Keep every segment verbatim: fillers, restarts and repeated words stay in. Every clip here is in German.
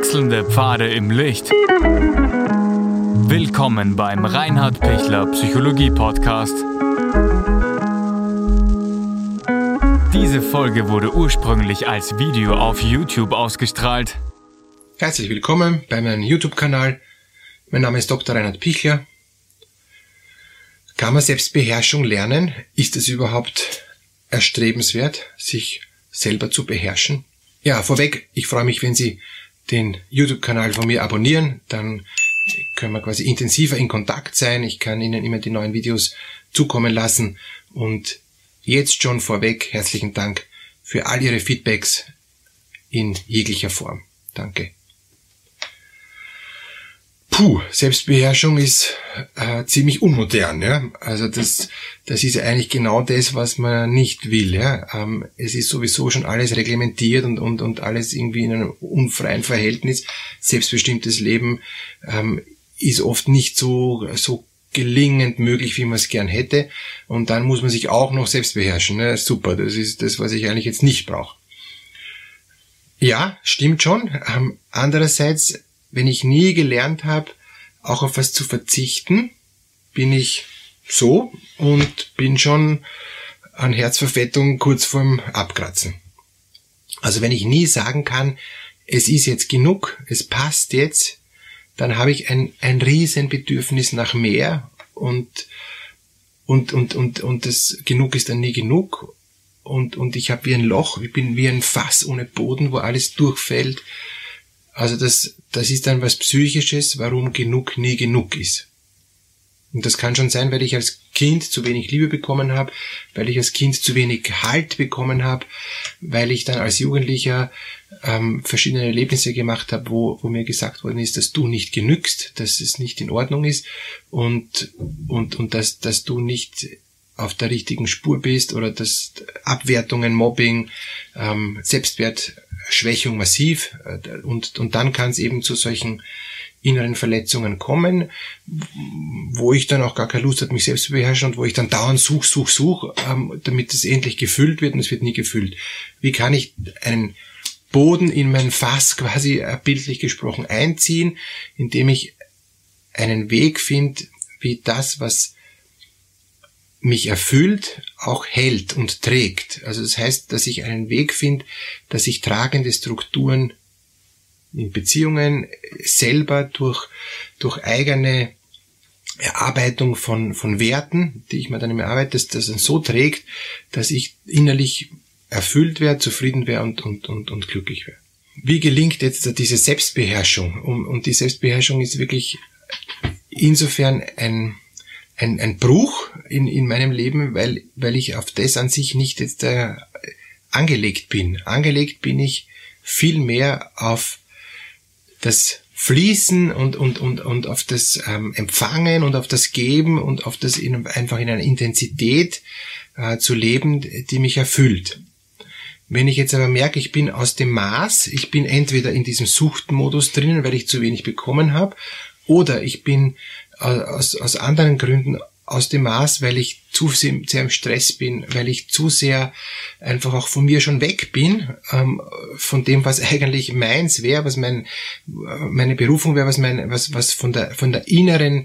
Wechselnde Pfade im Licht. Willkommen beim Reinhard Pichler Psychologie Podcast. Diese Folge wurde ursprünglich als Video auf YouTube ausgestrahlt. Herzlich willkommen bei meinem YouTube-Kanal. Mein Name ist Doktor Reinhard Pichler. Kann man Selbstbeherrschung lernen? Ist es überhaupt erstrebenswert, sich selber zu beherrschen? Ja, vorweg, ich freue mich, wenn Sie den YouTube-Kanal von mir abonnieren. Dann können wir quasi intensiver in Kontakt sein. Ich kann Ihnen immer die neuen Videos zukommen lassen. Und jetzt schon vorweg herzlichen Dank für all Ihre Feedbacks in jeglicher Form. Danke. Puh, Selbstbeherrschung ist äh, ziemlich unmodern, ja. Also das, das ist eigentlich genau das, was man nicht will, ja. Ähm, es ist sowieso schon alles reglementiert und und und alles irgendwie in einem unfreien Verhältnis. Selbstbestimmtes Leben ähm, ist oft nicht so so gelingend möglich, wie man es gern hätte. Und dann muss man sich auch noch selbst beherrschen. Ne? Super, das ist das, was ich eigentlich jetzt nicht brauche. Ja, stimmt schon. Ähm, andererseits, wenn ich nie gelernt habe, auch auf was zu verzichten, bin ich so und bin schon an Herzverfettung kurz vorm Abkratzen. Also wenn ich nie sagen kann, es ist jetzt genug, es passt jetzt, dann habe ich ein ein riesen Bedürfnis nach mehr und und und und und das genug ist dann nie genug und und ich habe wie ein Loch, ich bin wie ein Fass ohne Boden, wo alles durchfällt. Also das, das ist dann was Psychisches, warum genug nie genug ist. Und das kann schon sein, weil ich als Kind zu wenig Liebe bekommen habe, weil ich als Kind zu wenig Halt bekommen habe, weil ich dann als Jugendlicher ähm, verschiedene Erlebnisse gemacht habe, wo, wo mir gesagt worden ist, dass du nicht genügst, dass es nicht in Ordnung ist und und und dass dass du nicht auf der richtigen Spur bist oder dass Abwertungen, Mobbing, ähm, Selbstwertschwächung massiv und und dann kann es eben zu solchen inneren Verletzungen kommen, wo ich dann auch gar keine Lust habe, mich selbst zu beherrschen und wo ich dann dauernd such, such, such, ähm, damit es endlich gefüllt wird und es wird nie gefüllt. Wie kann ich einen Boden in mein Fass quasi äh, bildlich gesprochen einziehen, indem ich einen Weg finde, wie das, was mich erfüllt, auch hält und trägt. Also das heißt, dass ich einen Weg finde, dass ich tragende Strukturen in Beziehungen selber durch durch eigene Erarbeitung von von Werten, die ich mir dann immer arbeite, dass das dann so trägt, dass ich innerlich erfüllt wäre, zufrieden wäre und und und und glücklich wäre. Wie gelingt jetzt diese Selbstbeherrschung? Und, und die Selbstbeherrschung ist wirklich insofern ein Ein, ein Bruch in, in meinem Leben, weil, weil ich auf das an sich nicht jetzt äh, angelegt bin. Angelegt bin ich viel mehr auf das Fließen und, und, und, und auf das ähm, Empfangen und auf das Geben und auf das in, einfach in einer Intensität äh, zu leben, die mich erfüllt. Wenn ich jetzt aber merke, ich bin aus dem Maß, ich bin entweder in diesem Suchtmodus drinnen, weil ich zu wenig bekommen habe, oder ich bin aus, aus anderen Gründen aus dem Maß, weil ich zu sehr, sehr im Stress bin, weil ich zu sehr einfach auch von mir schon weg bin, ähm, von dem, was eigentlich meins wäre, was mein, meine Berufung wäre, was mein, was, was von der, von der inneren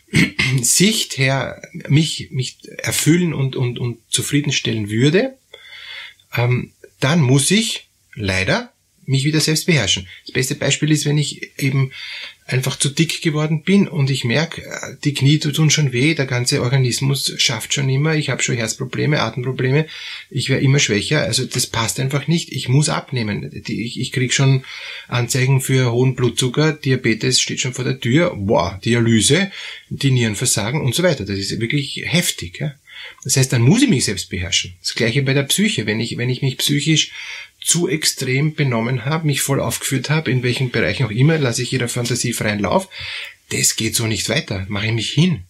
Sicht her mich, mich erfüllen und, und, und zufriedenstellen würde, ähm, dann muss ich leider mich wieder selbst beherrschen. Das beste Beispiel ist, wenn ich eben einfach zu dick geworden bin und ich merke, die Knie tun schon weh, der ganze Organismus schafft schon immer, ich habe schon Herzprobleme, Atemprobleme, ich werde immer schwächer, also das passt einfach nicht, ich muss abnehmen. Ich, ich kriege schon Anzeigen für hohen Blutzucker, Diabetes steht schon vor der Tür, wow, Dialyse, die Nieren versagen und so weiter. Das ist wirklich heftig. Ja? Das heißt, dann muss ich mich selbst beherrschen. Das Gleiche bei der Psyche, wenn ich, wenn ich mich psychisch zu extrem benommen habe, mich voll aufgeführt habe, in welchen Bereichen auch immer, lasse ich jeder Fantasie freien Lauf. Das geht so nicht weiter, mache ich mich hin.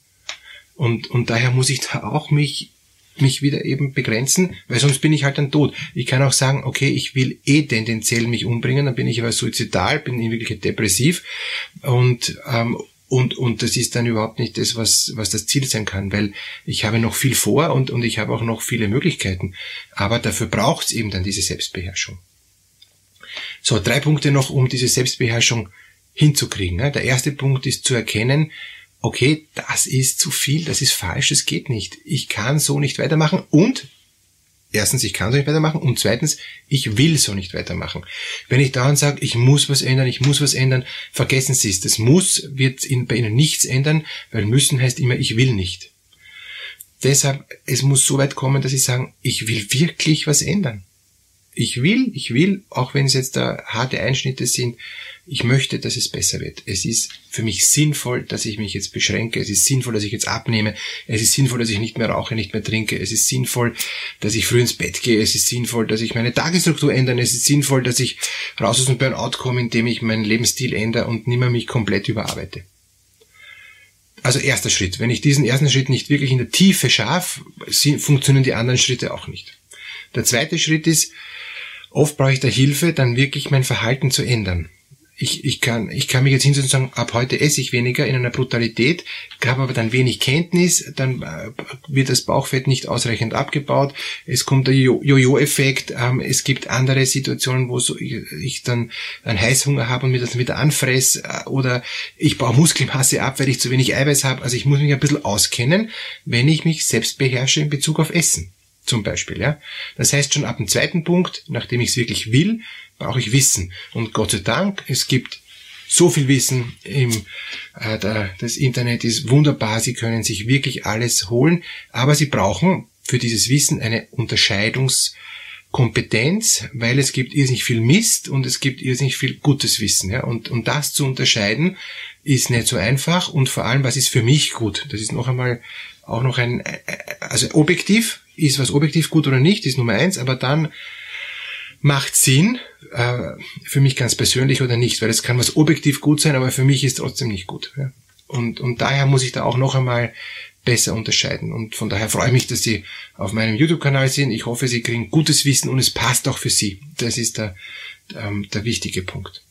Und, und daher muss ich da auch mich, mich wieder eben begrenzen, weil sonst bin ich halt dann tot. Ich kann auch sagen, okay, ich will eh tendenziell mich umbringen, dann bin ich aber suizidal, bin in Wirklichkeit depressiv und, ähm, Und, und das ist dann überhaupt nicht das, was, was das Ziel sein kann, weil ich habe noch viel vor und, und ich habe auch noch viele Möglichkeiten. Aber dafür braucht es eben dann diese Selbstbeherrschung. So, drei Punkte noch, um diese Selbstbeherrschung hinzukriegen. Der erste Punkt ist zu erkennen, okay, das ist zu viel, das ist falsch, das geht nicht. Ich kann so nicht weitermachen und erstens, ich kann so nicht weitermachen und zweitens, ich will so nicht weitermachen. Wenn ich dauernd sage, ich muss was ändern, ich muss was ändern, vergessen Sie es. Das muss wird in, bei Ihnen nichts ändern, weil müssen heißt immer, ich will nicht. Deshalb, es muss so weit kommen, dass Sie sagen, ich will wirklich was ändern. Ich will, ich will, auch wenn es jetzt da harte Einschnitte sind, ich möchte, dass es besser wird. Es ist für mich sinnvoll, dass ich mich jetzt beschränke. Es ist sinnvoll, dass ich jetzt abnehme. Es ist sinnvoll, dass ich nicht mehr rauche, nicht mehr trinke. Es ist sinnvoll, dass ich früh ins Bett gehe. Es ist sinnvoll, dass ich meine Tagesstruktur ändere. Es ist sinnvoll, dass ich raus aus dem Burnout komme, indem ich meinen Lebensstil ändere und nicht mehr mich komplett überarbeite. Also erster Schritt. Wenn ich diesen ersten Schritt nicht wirklich in der Tiefe schaffe, funktionieren die anderen Schritte auch nicht. Der zweite Schritt ist, oft brauche ich da Hilfe, dann wirklich mein Verhalten zu ändern. Ich, ich kann, ich kann mich jetzt hinsetzen und sagen, ab heute esse ich weniger in einer Brutalität, habe aber dann wenig Kenntnis, dann wird das Bauchfett nicht ausreichend abgebaut, es kommt der Jojo-Effekt, ähm, es gibt andere Situationen, wo so ich, ich dann einen Heißhunger habe und mir das wieder anfresse, äh, oder ich baue Muskelmasse ab, weil ich zu wenig Eiweiß habe. Also ich muss mich ein bisschen auskennen, wenn ich mich selbst beherrsche in Bezug auf Essen. Zum Beispiel, ja. Das heißt, schon ab dem zweiten Punkt, nachdem ich es wirklich will, brauche ich Wissen. Und Gott sei Dank, es gibt so viel Wissen im, äh, der, das Internet ist wunderbar, Sie können sich wirklich alles holen, aber Sie brauchen für dieses Wissen eine Unterscheidungskompetenz, weil es gibt irrsinnig viel Mist und es gibt irrsinnig viel gutes Wissen, ja. Und, und das zu unterscheiden, ist nicht so einfach und vor allem, was ist für mich gut? Das ist noch einmal auch noch ein, also objektiv, ist was objektiv gut oder nicht, ist Nummer eins, aber dann macht Sinn, äh, für mich ganz persönlich oder nicht, weil es kann was objektiv gut sein, aber für mich ist trotzdem nicht gut. Ja. Und, und daher muss ich da auch noch einmal besser unterscheiden. Und von daher freue ich mich, dass Sie auf meinem YouTube-Kanal sind. Ich hoffe, Sie kriegen gutes Wissen und es passt auch für Sie. Das ist der, ähm, der wichtige Punkt.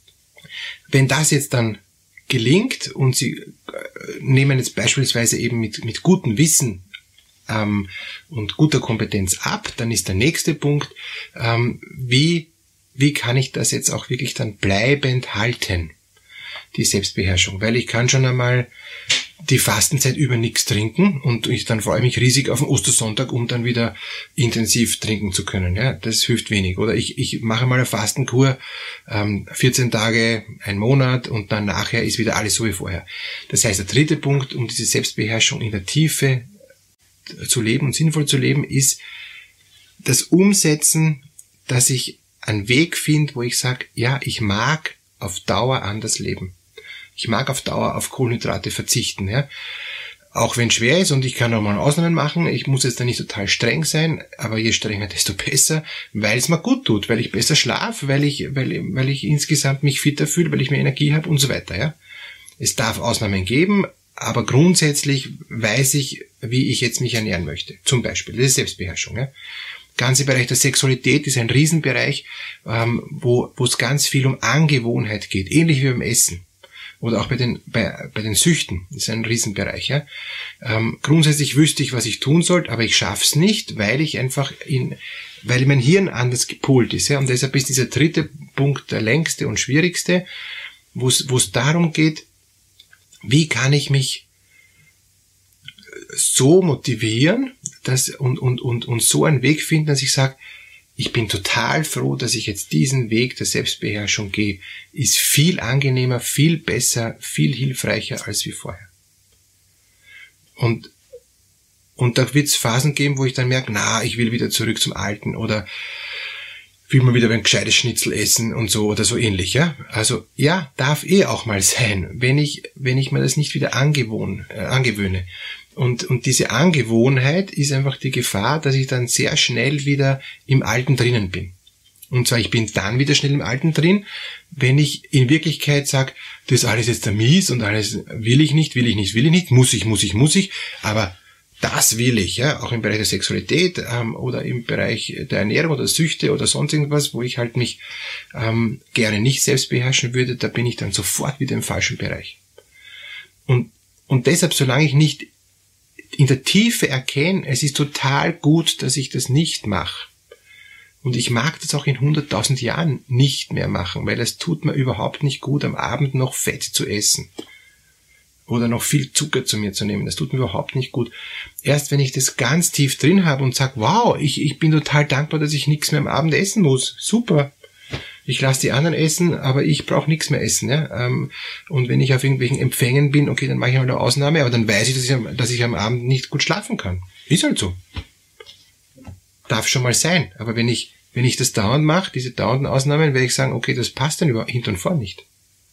Wenn das jetzt dann gelingt und Sie äh, nehmen jetzt beispielsweise eben mit, mit gutem Wissen ähm, und guter Kompetenz ab, dann ist der nächste Punkt, ähm, wie, wie kann ich das jetzt auch wirklich dann bleibend halten, die Selbstbeherrschung, weil ich kann schon einmal die Fastenzeit über nichts trinken und ich dann freue mich riesig auf den Ostersonntag, um dann wieder intensiv trinken zu können. Ja, das hilft wenig. Oder ich, ich mache mal eine Fastenkur, ähm, vierzehn Tage, ein Monat und dann nachher ist wieder alles so wie vorher. Das heißt, der dritte Punkt, um diese Selbstbeherrschung in der Tiefe zu leben und sinnvoll zu leben, ist das Umsetzen, dass ich einen Weg finde, wo ich sage, ja, ich mag auf Dauer anders leben. Ich mag auf Dauer auf Kohlenhydrate verzichten, ja. Auch wenn es schwer ist und ich kann auch mal Ausnahmen machen, ich muss jetzt da nicht total streng sein, aber je strenger, desto besser, weil es mir gut tut, weil ich besser schlafe, weil ich, weil, weil ich insgesamt mich fitter fühle, weil ich mehr Energie habe und so weiter, ja. Es darf Ausnahmen geben, aber grundsätzlich weiß ich, wie ich jetzt mich ernähren möchte. Zum Beispiel, das ist Selbstbeherrschung, ja. Ganze Bereich der Sexualität ist ein Riesenbereich, ähm, wo wo es ganz viel um Angewohnheit geht, ähnlich wie beim Essen. Oder auch bei den bei, bei den Süchten, das ist ein Riesenbereich. Ja. Ähm, grundsätzlich wüsste ich, was ich tun sollte, aber ich schaff's nicht, weil ich einfach in, weil mein Hirn anders gepolt ist. Ja. Und deshalb ist dieser dritte Punkt der längste und schwierigste, wo es wo es darum geht, wie kann ich mich so motivieren, dass und und und und so einen Weg finden, dass ich sage, ich bin total froh, dass ich jetzt diesen Weg der Selbstbeherrschung gehe. Ist viel angenehmer, viel besser, viel hilfreicher als wie vorher. Und, und da wird es Phasen geben, wo ich dann merke, na, ich will wieder zurück zum Alten oder will mal wieder ein gescheites Schnitzel essen und so oder so ähnlich, ja. Also, ja, darf eh auch mal sein, wenn ich, wenn ich mir das nicht wieder angewohn, äh, angewöhne. Und, und diese Angewohnheit ist einfach die Gefahr, dass ich dann sehr schnell wieder im Alten drinnen bin. Und zwar, ich bin dann wieder schnell im Alten drin, wenn ich in Wirklichkeit sage, das ist alles jetzt der Mies und alles will ich nicht, will ich nicht, will ich nicht, muss ich, muss ich, muss ich, aber das will ich, ja, auch im Bereich der Sexualität ähm, oder im Bereich der Ernährung oder Süchte oder sonst irgendwas, wo ich halt mich ähm, gerne nicht selbst beherrschen würde, da bin ich dann sofort wieder im falschen Bereich. Und, und deshalb, solange ich nicht in der Tiefe erkenne, es ist total gut, dass ich das nicht mache, Und ich mag das auch in hunderttausend Jahren nicht mehr machen, weil es tut mir überhaupt nicht gut, am Abend noch Fett zu essen. Oder noch viel Zucker zu mir zu nehmen. Das tut mir überhaupt nicht gut. Erst wenn ich das ganz tief drin habe und sage, wow, ich, ich bin total dankbar, dass ich nichts mehr am Abend essen muss. Super. Ich lasse die anderen essen, aber ich brauche nichts mehr essen. Ja? Und wenn ich auf irgendwelchen Empfängen bin, okay, dann mache ich mal eine Ausnahme, aber dann weiß ich, dass ich, dass ich am Abend nicht gut schlafen kann. Ist halt so. Darf schon mal sein. Aber wenn ich, wenn ich das dauernd mache, diese dauernden Ausnahmen, werde ich sagen, okay, das passt dann über hinten und vorn nicht.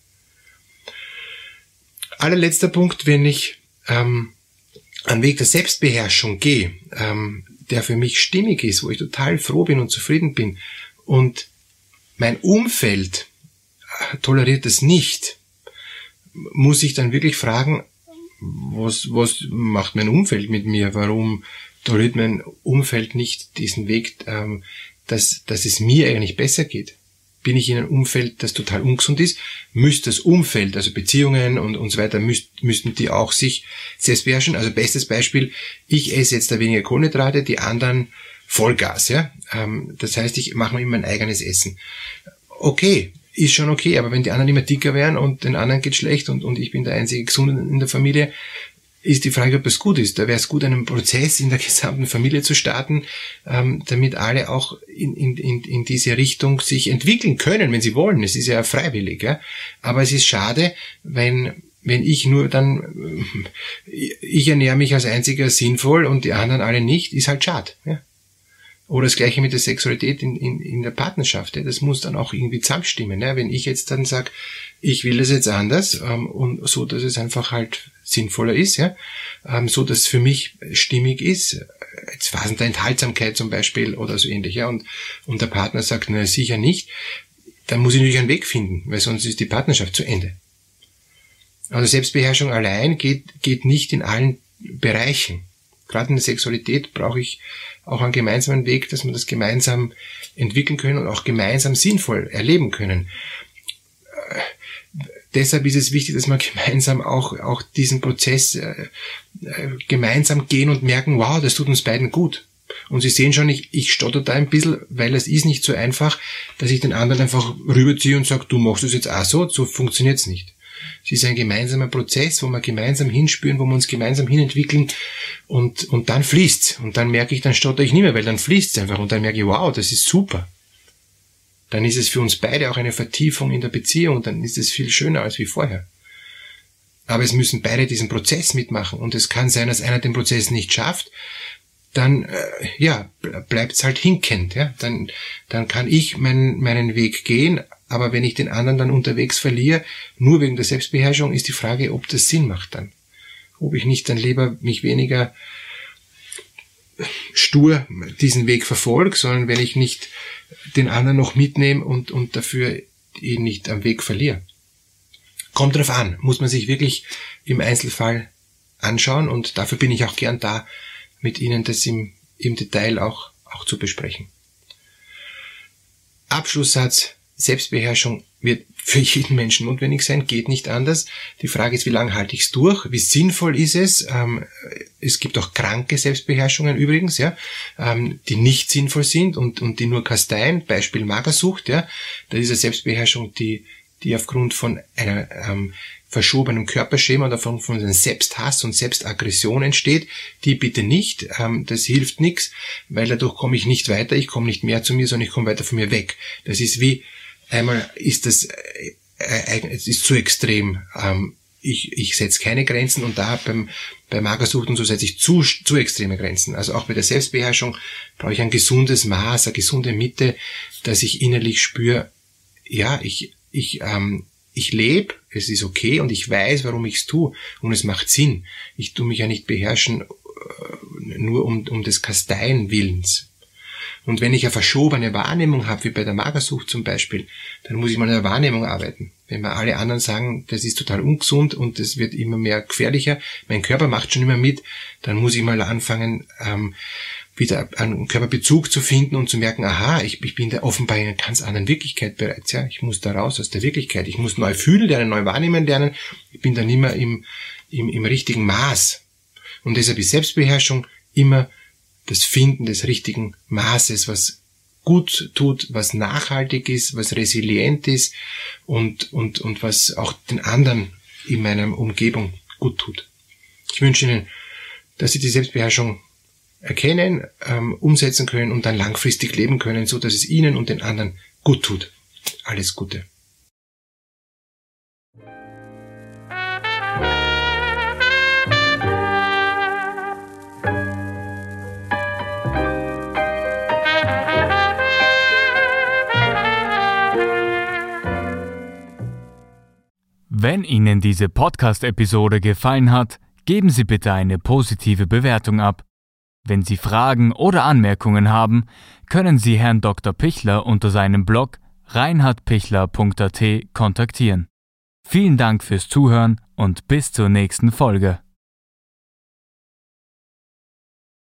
Allerletzter Punkt, wenn ich ähm, einen Weg der Selbstbeherrschung gehe, ähm, der für mich stimmig ist, wo ich total froh bin und zufrieden bin und mein Umfeld toleriert das nicht, muss ich dann wirklich fragen, was, was macht mein Umfeld mit mir? Warum toleriert mein Umfeld nicht diesen Weg, ähm, dass, dass es mir eigentlich besser geht? Bin ich in einem Umfeld, das total ungesund ist, müsste das Umfeld, also Beziehungen und, und so weiter, müsst, müssten die auch sich selbst beherrschen. Also bestes Beispiel, ich esse jetzt da weniger Kohlenhydrate, die anderen Vollgas, ja. Ähm, das heißt, ich mache mir immer mein eigenes Essen. Okay, ist schon okay, aber wenn die anderen immer dicker wären und den anderen geht schlecht und, und ich bin der einzige Gesunde in der Familie, ist die Frage, ob das gut ist. Da wäre es gut, einen Prozess in der gesamten Familie zu starten, ähm, damit alle auch in, in, in, in diese Richtung sich entwickeln können, wenn sie wollen. Es ist ja freiwillig, ja. Aber es ist schade, wenn, wenn ich nur dann, ich ernähre mich als einziger sinnvoll und die anderen alle nicht, ist halt schade, ja. Oder das Gleiche mit der Sexualität in, in, in der Partnerschaft. Ja. Das muss dann auch irgendwie zusammenstimmen. Ja. Wenn ich jetzt dann sage, ich will das jetzt anders ähm, und so, dass es einfach halt sinnvoller ist, ja, ähm, so, dass es für mich stimmig ist, jetzt Phasen der Enthaltsamkeit zum Beispiel oder so ähnlich, ja, und, und der Partner sagt, na sicher nicht, dann muss ich natürlich einen Weg finden, weil sonst ist die Partnerschaft zu Ende. Also Selbstbeherrschung allein geht, geht nicht in allen Bereichen. Gerade in der Sexualität brauche ich auch einen gemeinsamen Weg, dass wir das gemeinsam entwickeln können und auch gemeinsam sinnvoll erleben können. Äh, deshalb ist es wichtig, dass wir gemeinsam auch, auch diesen Prozess äh, äh, gemeinsam gehen und merken, wow, das tut uns beiden gut. Und Sie sehen schon, ich, ich stotter da ein bisschen, weil es ist nicht so einfach, dass ich den anderen einfach rüberziehe und sage, du machst es jetzt auch so, so funktioniert es nicht. Es ist ein gemeinsamer Prozess, wo wir gemeinsam hinspüren, wo wir uns gemeinsam hinentwickeln und, und dann fließt's. Und dann merke ich, dann stotter ich nicht mehr, weil dann fließt's einfach und dann merke ich, wow, das ist super. Dann ist es für uns beide auch eine Vertiefung in der Beziehung und dann ist es viel schöner als wie vorher. Aber es müssen beide diesen Prozess mitmachen und es kann sein, dass einer den Prozess nicht schafft, dann äh, ja bleibt's halt hinkend. Ja? Dann, dann kann ich mein, meinen Weg gehen, aber wenn ich den anderen dann unterwegs verliere, nur wegen der Selbstbeherrschung, ist die Frage, ob das Sinn macht dann. Ob ich nicht dann lieber mich weniger stur diesen Weg verfolge, sondern wenn ich nicht den anderen noch mitnehme und, und dafür ihn nicht am Weg verliere. Kommt drauf an, muss man sich wirklich im Einzelfall anschauen und dafür bin ich auch gern da, mit Ihnen das im, im Detail auch, auch zu besprechen. Abschlusssatz: Selbstbeherrschung wird für jeden Menschen notwendig sein, geht nicht anders. Die Frage ist, wie lange halte ich es durch? Wie sinnvoll ist es? Ähm, es gibt auch kranke Selbstbeherrschungen übrigens, ja, ähm, die nicht sinnvoll sind und, und die nur kasteien. Beispiel Magersucht, ja. Das ist eine Selbstbeherrschung, die, die aufgrund von einer ähm, verschobenen Körperschema und davon von einem Selbsthass und Selbstaggression entsteht, die bitte nicht, ähm, das hilft nichts, weil dadurch komme ich nicht weiter, ich komme nicht mehr zu mir, sondern ich komme weiter von mir weg. Das ist wie, einmal ist das, äh, äh, es ist zu extrem, ähm, ich, ich setze keine Grenzen und da beim, bei Magersucht und so setze ich zu, zu extreme Grenzen. Also auch bei der Selbstbeherrschung brauche ich ein gesundes Maß, eine gesunde Mitte, dass ich innerlich spüre, ja, ich, ich, ähm, Ich lebe, es ist okay und ich weiß, warum ich es tue und es macht Sinn. Ich tue mich ja nicht beherrschen äh, nur um, um des Kasteien Willens. Und wenn ich eine verschobene Wahrnehmung habe, wie bei der Magersucht zum Beispiel, dann muss ich mal an der Wahrnehmung arbeiten. Wenn mir alle anderen sagen, das ist total ungesund und das wird immer mehr gefährlicher, mein Körper macht schon immer mit, dann muss ich mal anfangen, ähm, wieder einen Körperbezug zu finden und zu merken, aha, ich, ich bin da offenbar in einer ganz anderen Wirklichkeit bereits, ja, ich muss da raus aus der Wirklichkeit, ich muss neu fühlen lernen, neu wahrnehmen lernen, ich bin da nicht mehr im, im, im richtigen Maß. Und deshalb ist Selbstbeherrschung immer das Finden des richtigen Maßes, was gut tut, was nachhaltig ist, was resilient ist und, und, und was auch den anderen in meiner Umgebung gut tut. Ich wünsche Ihnen, dass Sie die Selbstbeherrschung erkennen, ähm, umsetzen können und dann langfristig leben können, so dass es Ihnen und den anderen gut tut. Alles Gute. Wenn Ihnen diese Podcast-Episode gefallen hat, geben Sie bitte eine positive Bewertung ab. Wenn Sie Fragen oder Anmerkungen haben, können Sie Herrn Doktor Pichler unter seinem Blog reinhard pichler punkt a t kontaktieren. Vielen Dank fürs Zuhören und bis zur nächsten Folge.